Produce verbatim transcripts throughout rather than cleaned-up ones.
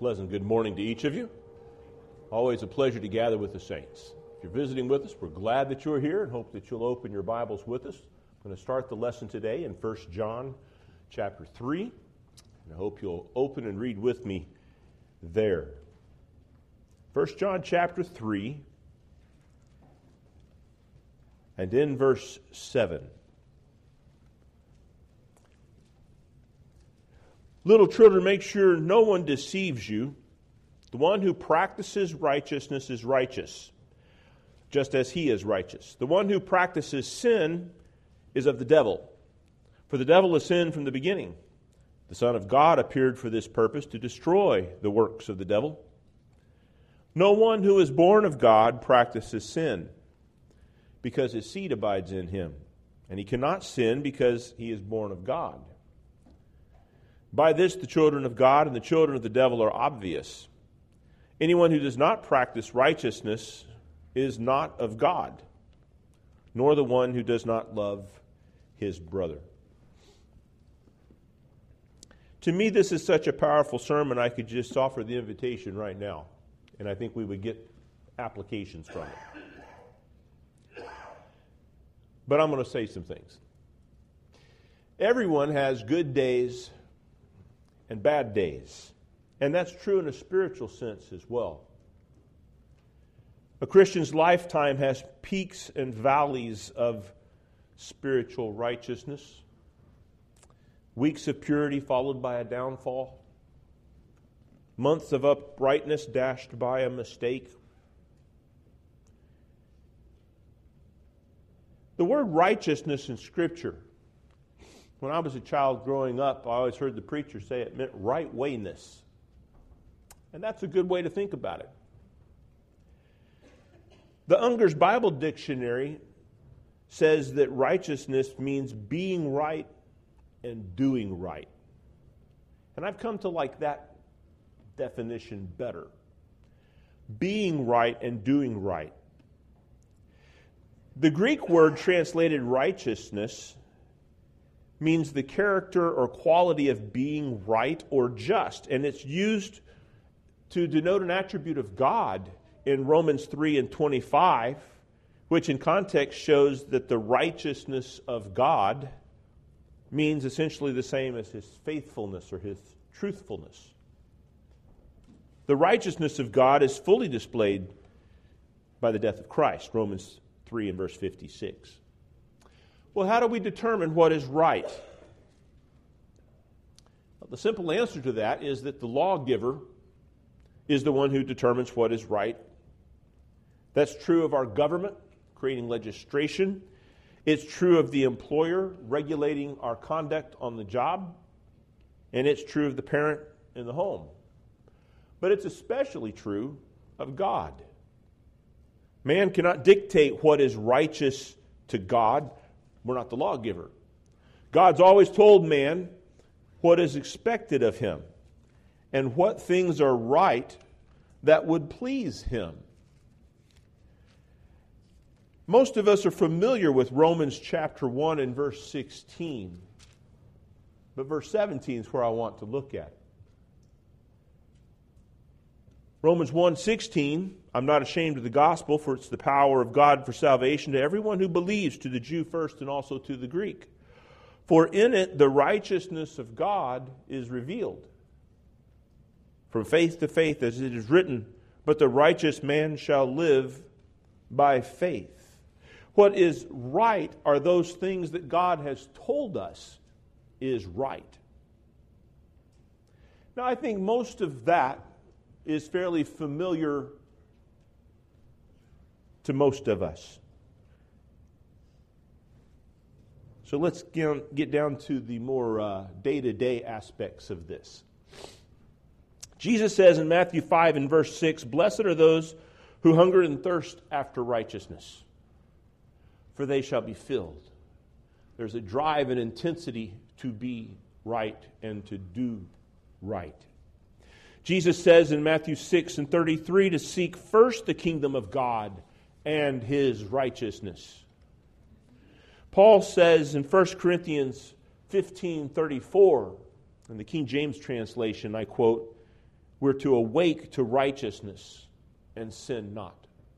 pleasant good morning to each of you. Always a pleasure to gather with the saints. If you're visiting with us, we're glad that you're here and hope that you'll open your Bibles with us. I'm going to start the lesson today in First John chapter three, and I hope you'll open and read with me there. First John chapter three, and in verse seven. Little children, make sure no one deceives you. The one who practices righteousness is righteous, just as he is righteous. The one who practices sin is of the devil, for the devil has sinned from the beginning. The Son of God appeared for this purpose, to destroy the works of the devil. No one who is born of God practices sin, because his seed abides in him, and he cannot sin because he is born of God. By this the children of God and the children of the devil are obvious. Anyone who does not practice righteousness is not of God, nor the one who does not love his brother. To me, this is such a powerful sermon, I could just offer the invitation right now, and I think we would get applications from it. But I'm going to say some things. Everyone has good days and bad days. And that's true in a spiritual sense as well. A Christian's lifetime has peaks and valleys of spiritual righteousness, weeks of purity followed by a downfall, months of uprightness dashed by a mistake. The word righteousness in Scripture, when I was a child growing up, I always heard the preacher say it meant right wayness. And that's a good way to think about it. The Unger's Bible Dictionary says that righteousness means being right and doing right. And I've come to like that definition better. Being right and doing right. The Greek word translated righteousness means the character or quality of being right or just. And it's used to denote an attribute of God in Romans three and twenty-five, which in context shows that the righteousness of God means essentially the same as his faithfulness or his truthfulness. The righteousness of God is fully displayed by the death of Christ, Romans three and verse fifty-six. Well, how do we determine what is right? Well, the simple answer to that is that the lawgiver is the one who determines what is right. That's true of our government, creating legislation. It's true of the employer, regulating our conduct on the job. And it's true of the parent in the home. But it's especially true of God. Man cannot dictate what is righteous to God. We're not the lawgiver. God's always told man what is expected of him and what things are right that would please him. Most of us are familiar with Romans chapter one and verse sixteen. But verse seventeen is where I want to look at. Romans one sixteen, I'm not ashamed of the gospel, for it's the power of God for salvation to everyone who believes, to the Jew first and also to the Greek. For in it the righteousness of God is revealed, from faith to faith, as it is written, but the righteous man shall live by faith. What is right are those things that God has told us is right. Now, I think most of that is fairly familiar to most of us. So let's get down to the more uh, day-to-day aspects of this. Jesus says in Matthew five and verse six, "Blessed are those who hunger and thirst after righteousness, for they shall be filled." There's a drive and intensity to be right and to do right. Jesus says in Matthew six and thirty-three to seek first the kingdom of God and his righteousness. Paul says in First Corinthians fifteen thirty-four, in the King James translation, I quote, we're to awake to righteousness and sin not.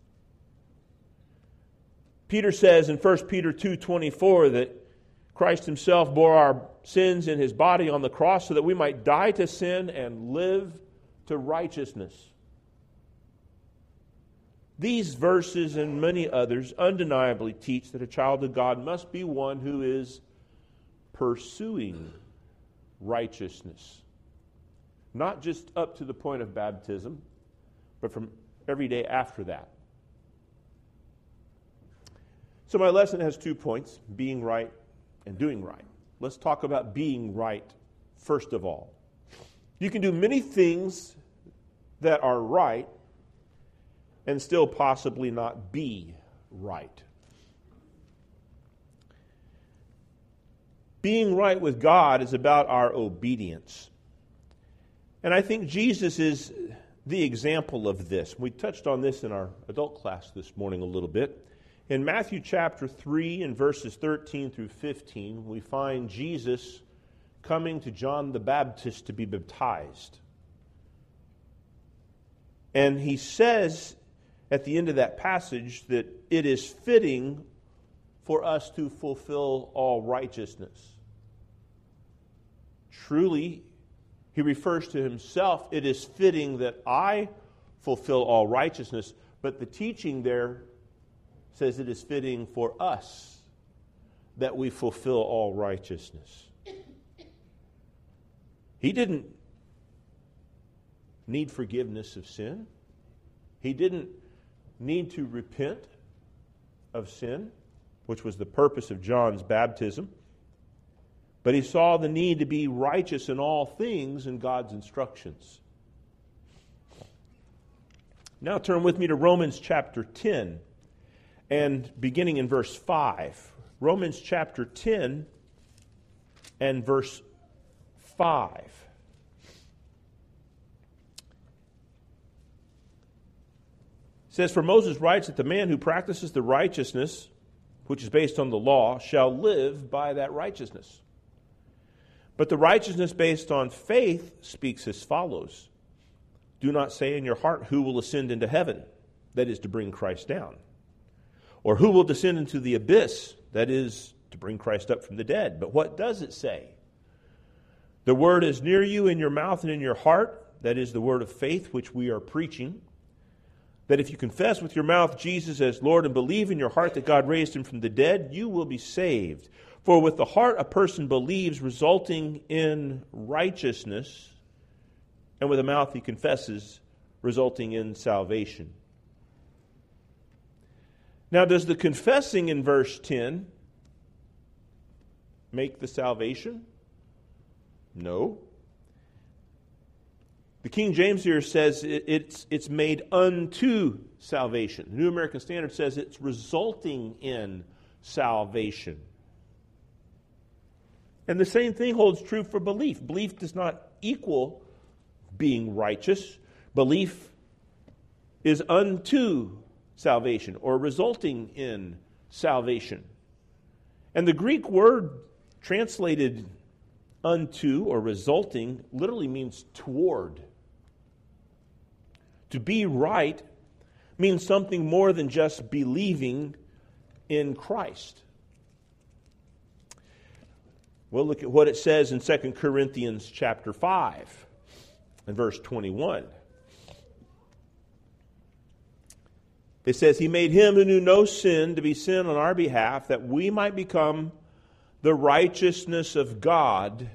Peter says in First Peter two twenty-four that Christ himself bore our sins in his body on the cross so that we might die to sin and live to righteousness. These verses and many others undeniably teach that a child of God must be one who is pursuing righteousness. Not just up to the point of baptism, but from every day after that. So my lesson has two points, being right and doing right. Let's talk about being right first of all. You can do many things that are right and still possibly not be right. Being right with God is about our obedience. And I think Jesus is the example of this. We touched on this in our adult class this morning a little bit. In Matthew chapter three and verses thirteen through fifteen, we find Jesus coming to John the Baptist to be baptized. And he says at the end of that passage that it is fitting for us to fulfill all righteousness. Truly, he refers to himself, it is fitting that I fulfill all righteousness, but the teaching there says it is fitting for us that we fulfill all righteousness. He didn't need forgiveness of sin. He didn't need to repent of sin, which was the purpose of John's baptism. But he saw the need to be righteous in all things in God's instructions. Now turn with me to Romans chapter ten, and beginning in verse five. Romans chapter ten and verse five. It says, "For Moses writes that the man who practices the righteousness, which is based on the law, shall live by that righteousness. But the righteousness based on faith speaks as follows. Do not say in your heart, who will ascend into heaven? That is to bring Christ down. Or who will descend into the abyss? That is to bring Christ up from the dead. But what does it say? The word is near you in your mouth and in your heart. That is the word of faith which we are preaching. That if you confess with your mouth Jesus as Lord and believe in your heart that God raised him from the dead, you will be saved. For with the heart a person believes, resulting in righteousness, and with the mouth he confesses, resulting in salvation." Now, does the confessing in verse ten make the salvation? No. The King James here says it, it's, it's made unto salvation. The New American Standard says it's resulting in salvation. And the same thing holds true for belief. Belief does not equal being righteous. Belief is unto salvation or resulting in salvation. And the Greek word translated unto or resulting literally means toward. To be right means something more than just believing in Christ. We'll look at what it says in Second Corinthians chapter five and verse twenty-one. It says, "He made him who knew no sin to be sin on our behalf, that we might become the righteousness of God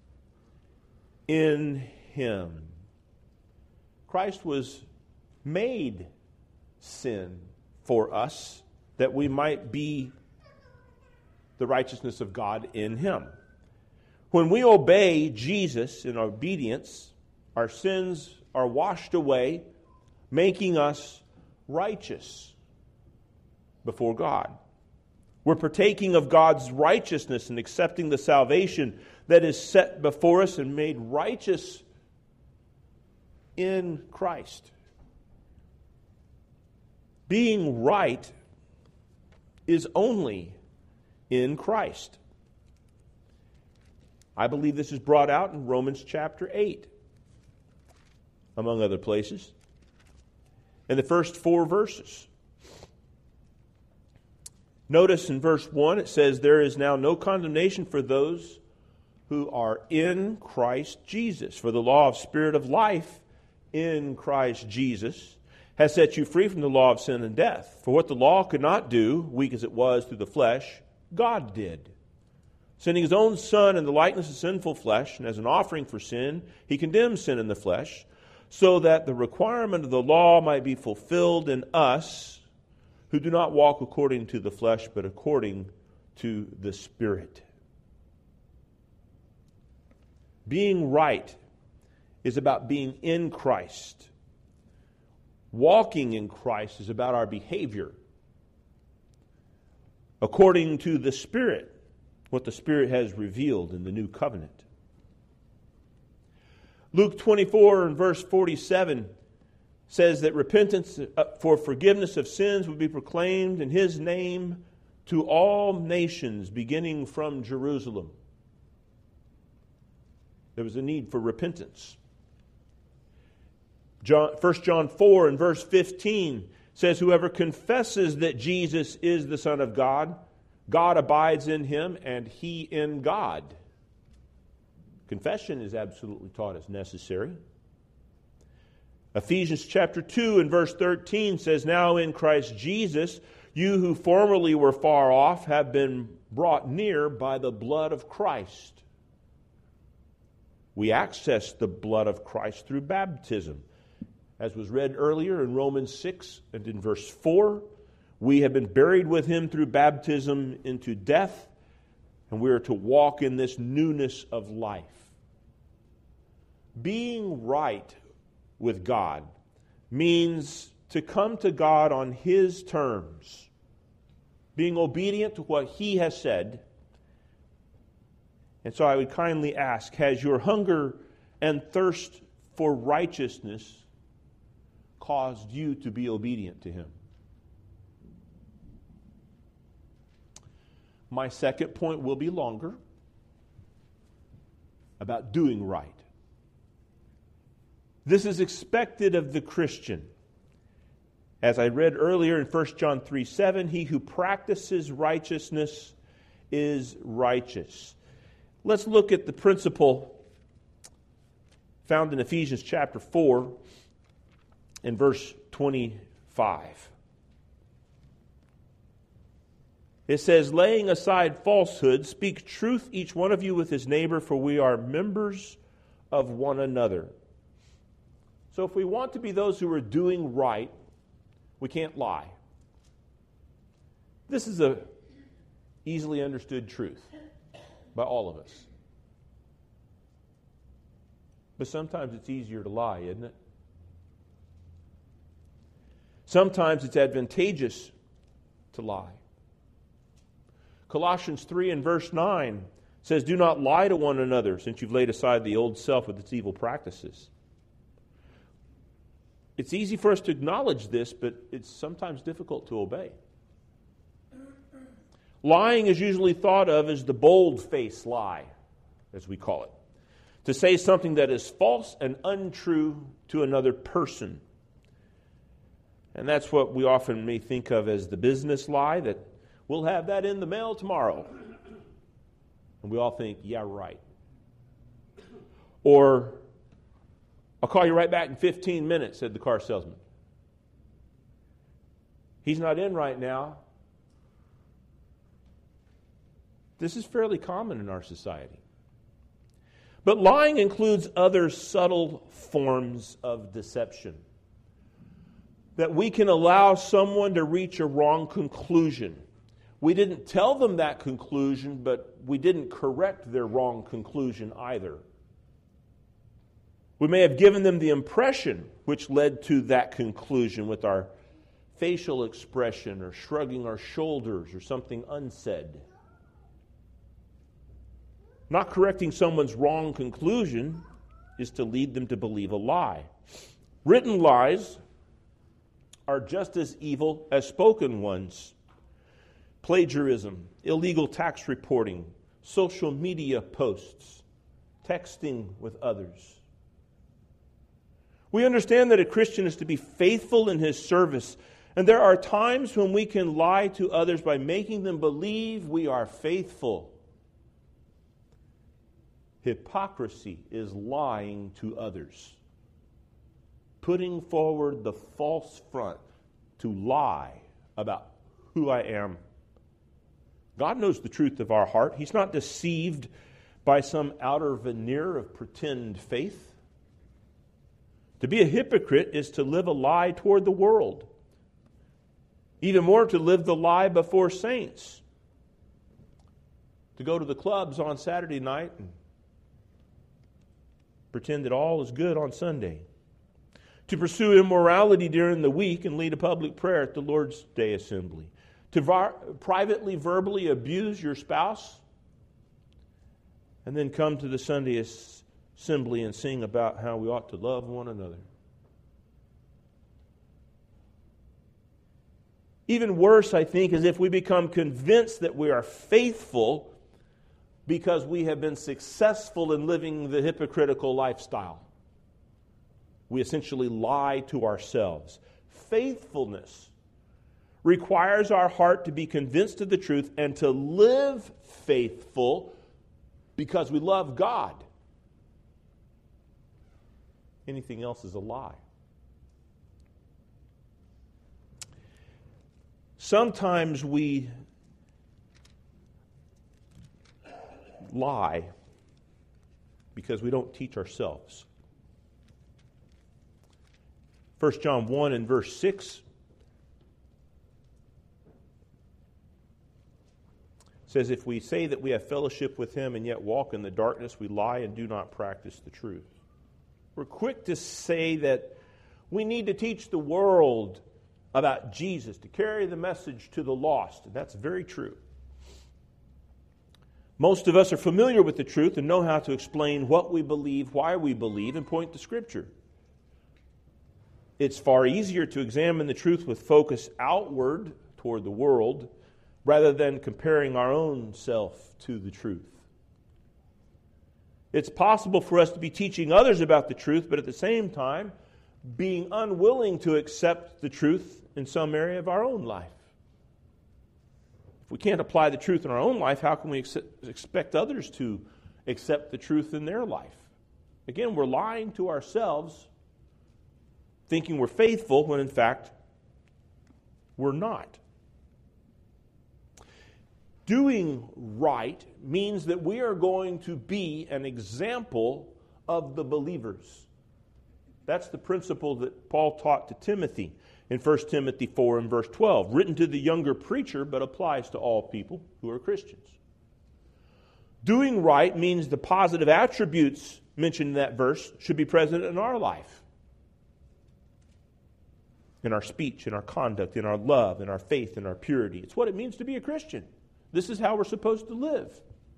in him." Christ was made sin for us, that we might be the righteousness of God in him. When we obey Jesus in obedience, our sins are washed away, making us righteous before God. We're partaking of God's righteousness and accepting the salvation that is set before us and made righteous in Christ. Being right is only in Christ. I believe this is brought out in Romans chapter eight. among other places, in the first four verses. Notice in verse one it says, "There is now no condemnation for those who are in Christ Jesus. For the law of Spirit of life in Christ Jesus has set you free from the law of sin and death. For what the law could not do, weak as it was through the flesh, God did. Sending His own Son in the likeness of sinful flesh, and as an offering for sin, He condemned sin in the flesh, so that the requirement of the law might be fulfilled in us, who do not walk according to the flesh, but according to the Spirit." Being right is about being in Christ. Walking in Christ is about our behavior according to the Spirit, what the Spirit has revealed in the new covenant. Luke twenty-four and verse forty-seven says that repentance for forgiveness of sins would be proclaimed in His name to all nations, beginning from Jerusalem. There was a need for repentance. John, First John four and verse fifteen says, "Whoever confesses that Jesus is the Son of God, God abides in him and he in God." Confession is absolutely taught as necessary. Ephesians chapter two and verse thirteen says, "Now in Christ Jesus, you who formerly were far off have been brought near by the blood of Christ." We access the blood of Christ through baptism. As was read earlier in Romans six and in verse four, we have been buried with Him through baptism into death, and we are to walk in this newness of life. Being right with God means to come to God on His terms, being obedient to what He has said. And so I would kindly ask, has your hunger and thirst for righteousness caused you to be obedient to Him? My second point will be longer, about doing right. This is expected of the Christian. As I read earlier in First John three seven, "He who practices righteousness is righteous." Let's look at the principle found in Ephesians chapter four and verse twenty-five. It says, "Laying aside falsehood, speak truth each one of you with his neighbor, for we are members of one another." So if we want to be those who are doing right, we can't lie. This is a easily understood truth by all of us. But sometimes it's easier to lie, isn't it? Sometimes it's advantageous to lie. Colossians three and verse nine says, "Do not lie to one another, since you've laid aside the old self with its evil practices." It's easy for us to acknowledge this, but it's sometimes difficult to obey. Lying is usually thought of as the bold-faced lie, as we call it. To say something that is false and untrue to another person. And that's what we often may think of as the business lie, that we'll have that in the mail tomorrow. And we all think, yeah, right. Or, "I'll call you right back in fifteen minutes, said the car salesman. He's not in right now. This is fairly common in our society. But lying includes other subtle forms of deception. That we can allow someone to reach a wrong conclusion. We didn't tell them that conclusion, but we didn't correct their wrong conclusion either. We may have given them the impression which led to that conclusion with our facial expression or shrugging our shoulders or something unsaid. Not correcting someone's wrong conclusion is to lead them to believe a lie. Written lies are just as evil as spoken ones. Plagiarism, illegal tax reporting, social media posts, texting with others. We understand that a Christian is to be faithful in his service. And there are times when we can lie to others by making them believe we are faithful. Hypocrisy is lying to others. Putting forward the false front to lie about who I am. God knows the truth of our heart. He's not deceived by some outer veneer of pretend faith. To be a hypocrite is to live a lie toward the world. Even more, to live the lie before saints. To go to the clubs on Saturday night and pretend that all is good on Sunday. To pursue immorality during the week and lead a public prayer at the Lord's Day assembly. To var- privately, verbally abuse your spouse and then come to the Sunday assembly and sing about how we ought to love one another. Even worse, I think, is if we become convinced that we are faithful because we have been successful in living the hypocritical lifestyle. We essentially lie to ourselves. Faithfulness requires our heart to be convinced of the truth and to live faithful because we love God. Anything else is a lie. Sometimes we lie because we don't teach ourselves. First John one and verse six says, if we say that we have fellowship with him and yet walk in the darkness, we lie and do not practice the truth. We're quick to say that we need to teach the world about Jesus, to carry the message to the lost. And that's very true. Most of us are familiar with the truth and know how to explain what we believe, why we believe, and point to Scripture. It's far easier to examine the truth with focus outward toward the world rather than comparing our own self to the truth. It's possible for us to be teaching others about the truth, but at the same time, being unwilling to accept the truth in some area of our own life. If we can't apply the truth in our own life, how can we ex- expect others to accept the truth in their life? Again, we're lying to ourselves, thinking we're faithful when in fact we're not. Doing right means that we are going to be an example of the believers. That's the principle that Paul taught to Timothy in First Timothy four and verse twelve, written to the younger preacher, but applies to all people who are Christians. Doing right means the positive attributes mentioned in that verse should be present in our life. In our speech, in our conduct, in our love, in our faith, in our purity. It's what it means to be a Christian. This is how we're supposed to live.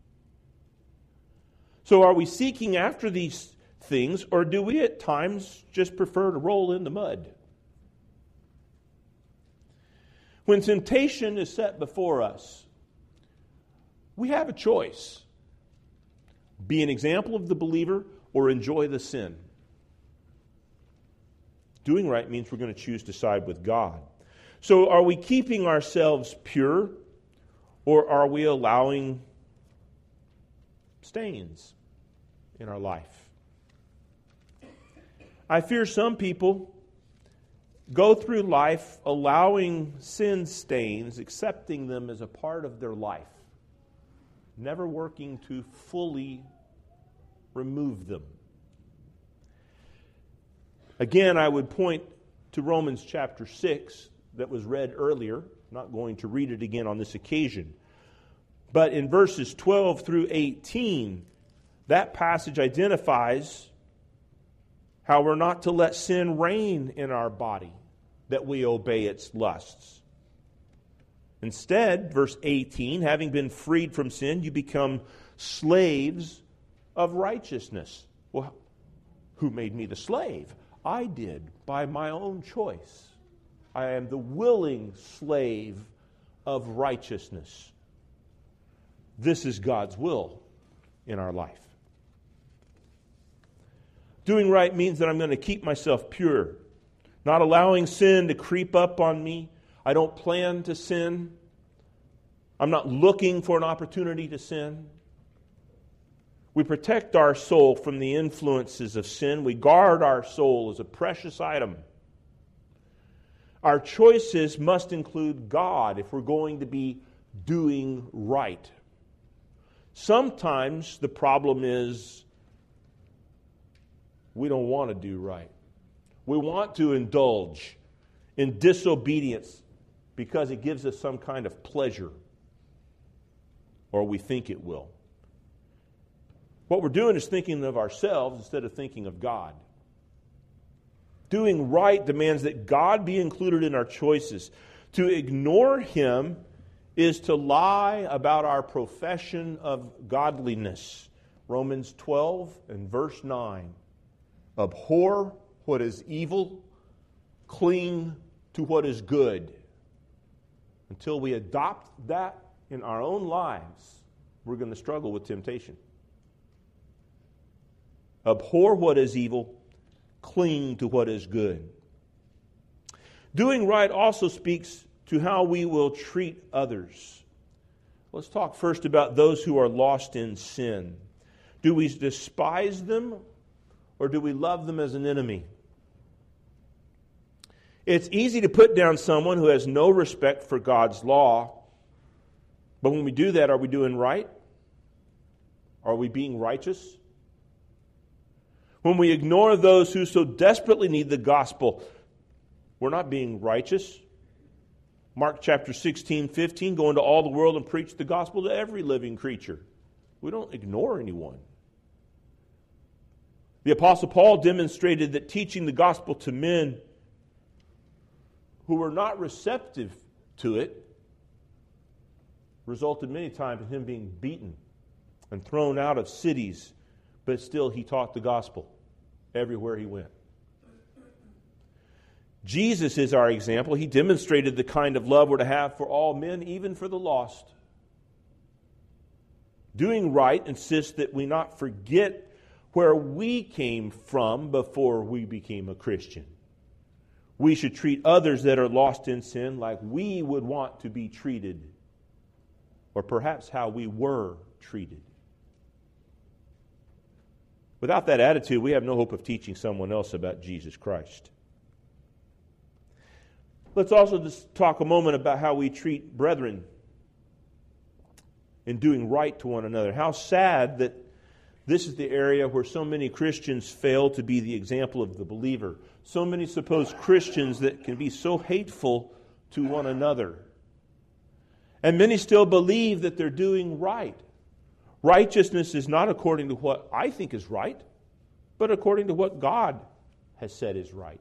So are we seeking after these things, or do we at times just prefer to roll in the mud? When temptation is set before us, we have a choice. Be an example of the believer or enjoy the sin. Doing right means we're going to choose to side with God. So are we keeping ourselves pure, or are we allowing stains in our life? I fear some people go through life allowing sin stains, accepting them as a part of their life, never working to fully remove them. Again, I would point to Romans chapter six that was read earlier. I'm not going to read it again on this occasion. But in verses twelve through eighteen, that passage identifies how we're not to let sin reign in our body, that we obey its lusts. Instead, verse eighteen, having been freed from sin, you become slaves of righteousness. Well, who made me the slave? I did, by my own choice. I am the willing slave of righteousness. This is God's will in our life. Doing right means that I'm going to keep myself pure, not allowing sin to creep up on me. I don't plan to sin. I'm not looking for an opportunity to sin. We protect our soul from the influences of sin. We guard our soul as a precious item. Our choices must include God if we're going to be doing right. Sometimes the problem is we don't want to do right. We want to indulge in disobedience because it gives us some kind of pleasure, or we think it will. What we're doing is thinking of ourselves instead of thinking of God. Doing right demands that God be included in our choices. To ignore Him is to lie about our profession of godliness. Romans twelve and verse nine. Abhor what is evil, cling to what is good. Until we adopt that in our own lives, we're going to struggle with temptation. Abhor what is evil, cling to what is good. Doing right also speaks to how we will treat others. Let's talk first about those who are lost in sin. Do we despise them, or do we love them as an enemy? It's easy to put down someone who has no respect for God's law, but when we do that, are we doing right? Are we being righteous? When we ignore those who so desperately need the gospel, we're not being righteous. Mark chapter sixteen, fifteen, go into all the world and preach the gospel to every living creature. We don't ignore anyone. The Apostle Paul demonstrated that teaching the gospel to men who were not receptive to it resulted many times in him being beaten and thrown out of cities, but still he taught the gospel everywhere he went. Jesus is our example. He demonstrated the kind of love we're to have for all men, even for the lost. Doing right insists that we not forget where we came from before we became a Christian. We should treat others that are lost in sin like we would want to be treated, or perhaps how we were treated. Without that attitude, we have no hope of teaching someone else about Jesus Christ. Let's also just talk a moment about how we treat brethren in doing right to one another. How sad that this is the area where so many Christians fail to be the example of the believer. So many supposed Christians that can be so hateful to one another. And many still believe that they're doing right. Righteousness is not according to what I think is right, but according to what God has said is right.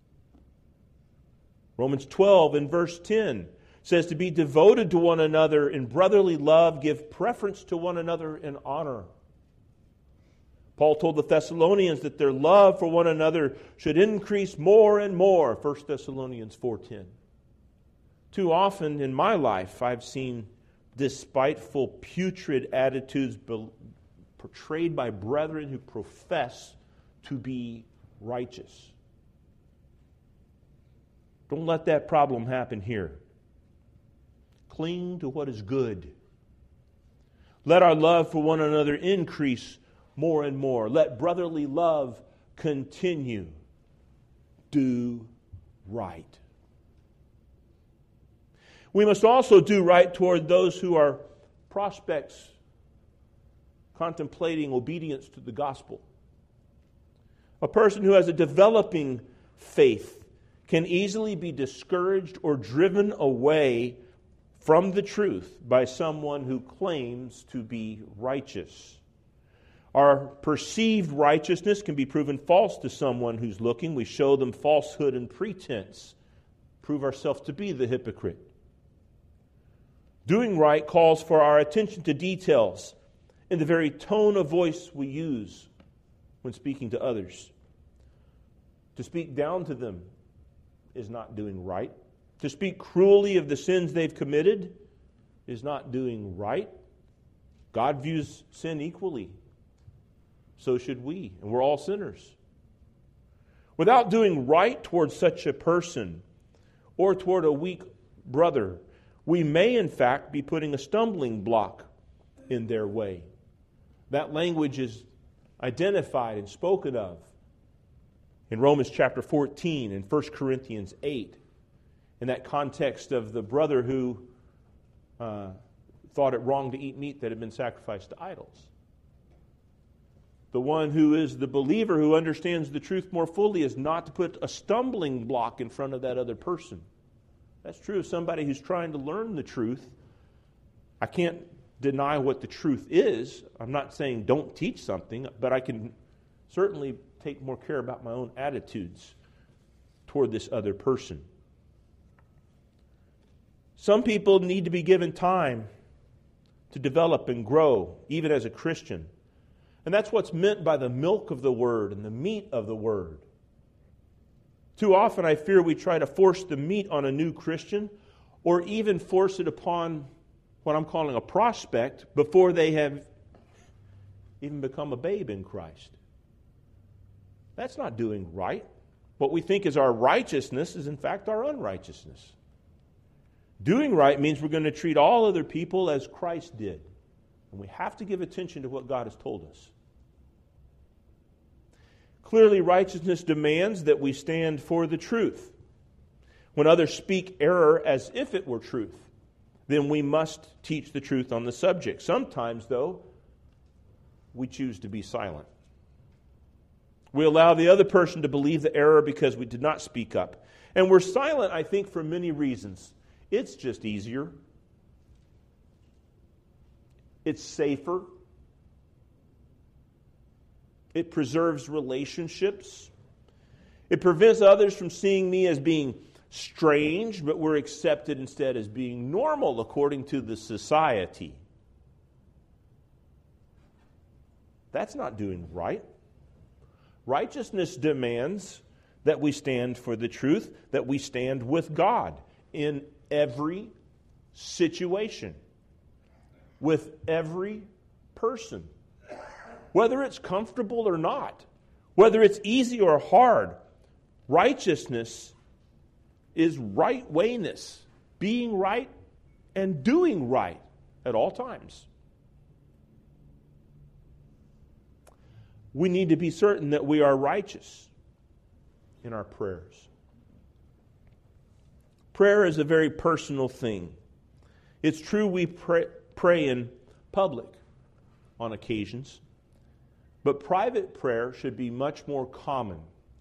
Romans twelve and verse ten says to be devoted to one another in brotherly love, give preference to one another in honor. Paul told the Thessalonians that their love for one another should increase more and more, First Thessalonians four ten. Too often in my life, I've seen despiteful, putrid attitudes be- portrayed by brethren who profess to be righteous. Don't let that problem happen here. Cling to what is good. Let our love for one another increase more and more. Let brotherly love continue. Do right. We must also do right toward those who are prospects contemplating obedience to the gospel. A person who has a developing faith can easily be discouraged or driven away from the truth by someone who claims to be righteous. Our perceived righteousness can be proven false to someone who's looking. We show them falsehood and pretense, prove ourselves to be the hypocrite. Doing right calls for our attention to details in the very tone of voice we use when speaking to others. To speak down to them is not doing right. To speak cruelly of the sins they've committed is not doing right. God views sin equally. So should we, and we're all sinners. Without doing right towards such a person or toward a weak brother, we may in fact be putting a stumbling block in their way. That language is identified and spoken of in Romans chapter fourteen and First Corinthians eight, in that context of the brother who uh, thought it wrong to eat meat that had been sacrificed to idols. The one who is the believer who understands the truth more fully is not to put a stumbling block in front of that other person. That's true of somebody who's trying to learn the truth. I can't deny what the truth is. I'm not saying don't teach something, but I can certainly take more care about my own attitudes toward this other person. Some people need to be given time to develop and grow, even as a Christian. And that's what's meant by the milk of the Word and the meat of the Word. Too often I fear we try to force the meat on a new Christian, or even force it upon what I'm calling a prospect before they have even become a babe in Christ. That's not doing right. What we think is our righteousness is in fact our unrighteousness. Doing right means we're going to treat all other people as Christ did. And we have to give attention to what God has told us. Clearly, righteousness demands that we stand for the truth. When others speak error as if it were truth, then we must teach the truth on the subject. Sometimes, though, we choose to be silent. We allow the other person to believe the error because we did not speak up. And we're silent, I think, for many reasons. It's just easier. It's safer. It preserves relationships. It prevents others from seeing me as being strange, but we're accepted instead as being normal according to the society. That's not doing right. Righteousness demands that we stand for the truth, that we stand with God in every situation, with every person. Whether it's comfortable or not, whether it's easy or hard, righteousness is right wayness, being right and doing right at all times. We need to be certain that we are righteous in our prayers. Prayer is a very personal thing. It's true we pray, pray in public on occasions, but private prayer should be much more common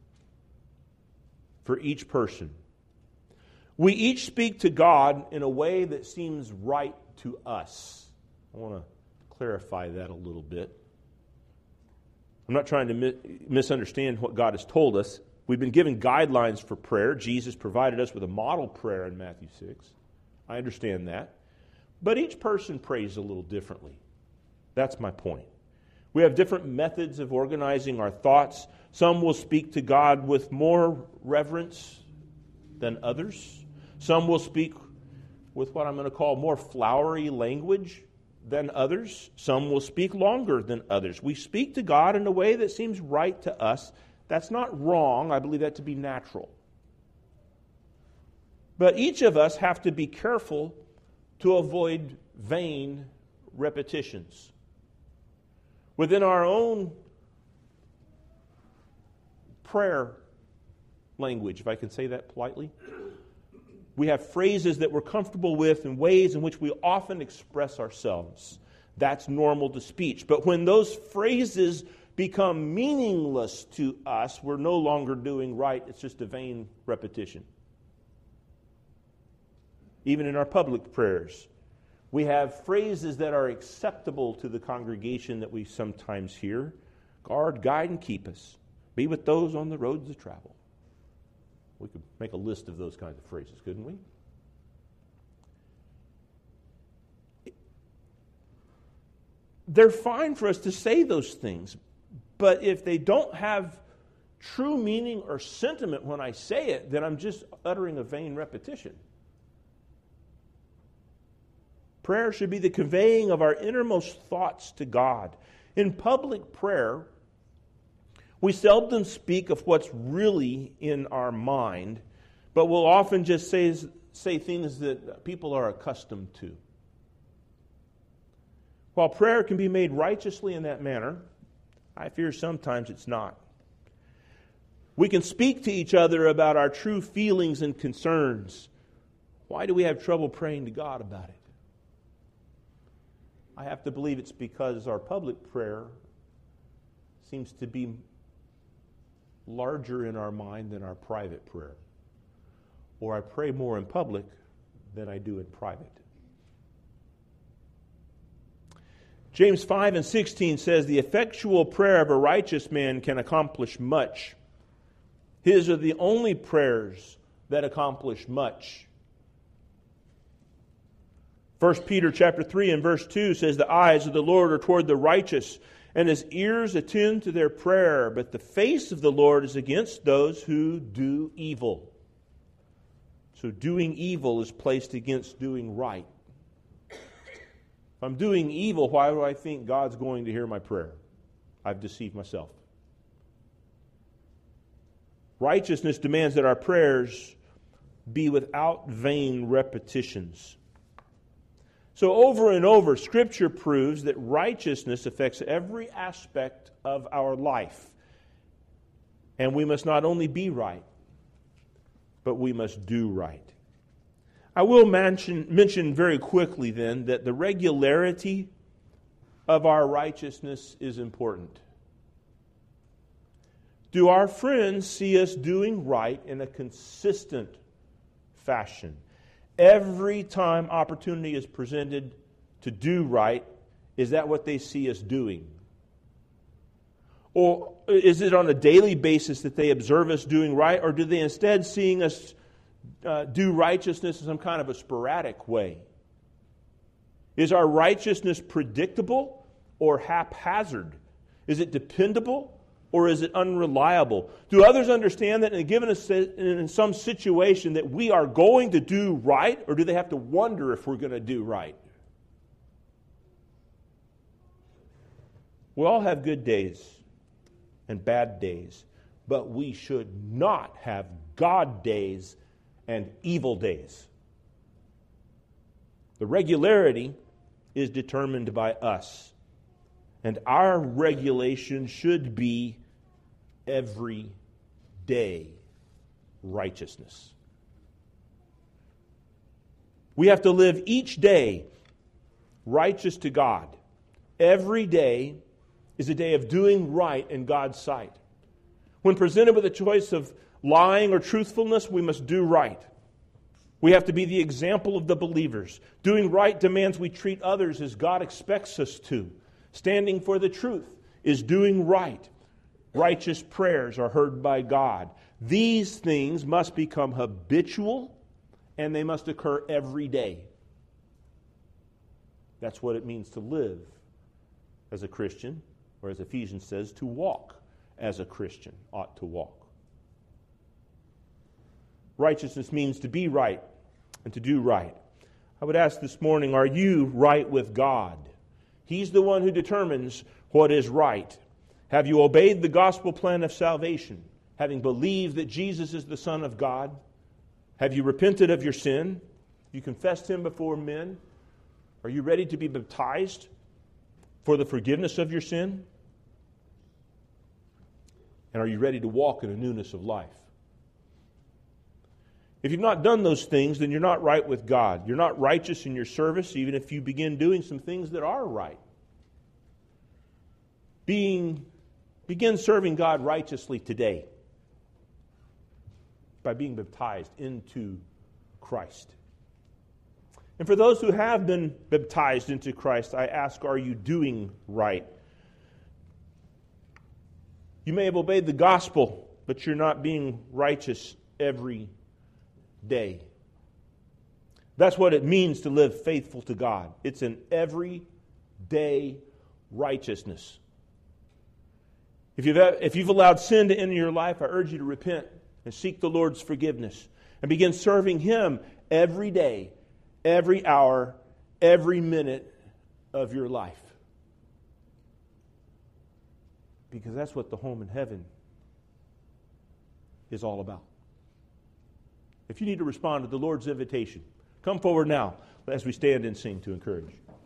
for each person. We each speak to God in a way that seems right to us. I want to clarify that a little bit. I'm not trying to mi- misunderstand what God has told us. We've been given guidelines for prayer. Jesus provided us with a model prayer in Matthew six. I understand that. But each person prays a little differently. That's my point. We have different methods of organizing our thoughts. Some will speak to God with more reverence than others. Some will speak with what I'm going to call more flowery language than others. Some will speak longer than others. We speak to God in a way that seems right to us. That's not wrong. I believe that to be natural. But each of us have to be careful to avoid vain repetitions. Within our own prayer language, if I can say that politely, we have phrases that we're comfortable with and ways in which we often express ourselves. That's normal to speech. But when those phrases become meaningless to us, we're no longer doing right. It's just a vain repetition. Even in our public prayers, we have phrases that are acceptable to the congregation that we sometimes hear. Guard, guide, and keep us. Be with those on the roads of travel. We could make a list of those kinds of phrases, couldn't we? They're fine for us to say those things, but if they don't have true meaning or sentiment when I say it, then I'm just uttering a vain repetition. Prayer should be the conveying of our innermost thoughts to God. In public prayer, We seldom speak of what's really in our mind, but we'll often just say, say things that people are accustomed to. While prayer can be made righteously in that manner, I fear sometimes it's not. We can speak to each other about our true feelings and concerns. Why do we have trouble praying to God about it? I have to believe it's because our public prayer seems to be larger in our mind than our private prayer. Or I pray more in public than I do in private. James five and sixteen says, "The effectual prayer of a righteous man can accomplish much." His are the only prayers that accomplish much. First Peter chapter three and verse two says, "The eyes of the Lord are toward the righteous, and His ears attend to their prayer, but the face of the Lord is against those who do evil." So doing evil is placed against doing right. If I'm doing evil, why do I think God's going to hear my prayer? I've deceived myself. Righteousness demands that our prayers be without vain repetitions. So over and over, Scripture proves that righteousness affects every aspect of our life. And we must not only be right, but we must do right. I will mention, mention very quickly then that the regularity of our righteousness is important. Do our friends see us doing right in a consistent fashion? Every time opportunity is presented to do right, is that what they see us doing? Or is it on a daily basis that they observe us doing right, or do they instead seeing us uh, do righteousness in some kind of a sporadic way? Is our righteousness predictable or haphazard? Is it dependable or is it unreliable? Do others understand that in a given in some situation that we are going to do right, or do they have to wonder if we're going to do right? We all have good days and bad days, but we should not have God days and evil days. The regularity is determined by us, and our regulation should be every day righteousness. We have to live each day righteous to God. Every day is a day of doing right in God's sight. When presented with a choice of lying or truthfulness, we must do right. We have to be the example of the believers. Doing right demands we treat others as God expects us to. Standing for the truth is doing right. Righteous prayers are heard by God. These things must become habitual, and they must occur every day. That's what it means to live as a Christian, or as Ephesians says, to walk as a Christian ought to walk. Righteousness means to be right and to do right. I would ask this morning, are you right with God? He's the one who determines what is right. Have you obeyed the gospel plan of salvation, having believed that Jesus is the Son of God? Have you repented of your sin? You confessed Him before men? Are you ready to be baptized for the forgiveness of your sin? And are you ready to walk in a newness of life? If you've not done those things, then you're not right with God. You're not righteous in your service, even if you begin doing some things that are right. Being, begin serving God righteously today by being baptized into Christ. And for those who have been baptized into Christ, I ask, are you doing right? You may have obeyed the gospel, but you're not being righteous every day. That's what it means to live faithful to God. It's an everyday righteousness. If you've, if you've allowed sin to enter your life, I urge you to repent and seek the Lord's forgiveness and begin serving Him every day, every hour, every minute of your life. Because that's what the home in heaven is all about. If you need to respond to the Lord's invitation, come forward now as we stand and sing to encourage you.